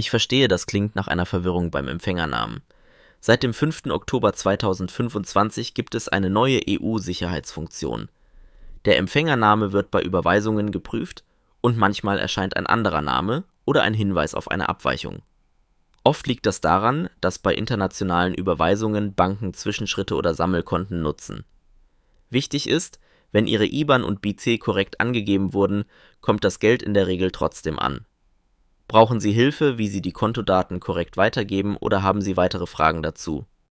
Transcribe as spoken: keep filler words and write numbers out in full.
Ich verstehe, das klingt nach einer Verwirrung beim Empfängernamen. Seit dem fünften Oktober zweitausendfünfundzwanzig gibt es eine neue E U-Sicherheitsfunktion. Der Empfängername wird bei Überweisungen geprüft und manchmal erscheint ein anderer Name oder ein Hinweis auf eine Abweichung. Oft liegt das daran, dass bei internationalen Überweisungen Banken Zwischenschritte oder Sammelkonten nutzen. Wichtig ist, wenn Ihre I B A N und B I C korrekt angegeben wurden, kommt das Geld in der Regel trotzdem an. Brauchen Sie Hilfe, wie Sie die Kontodaten korrekt weitergeben, oder haben Sie weitere Fragen dazu?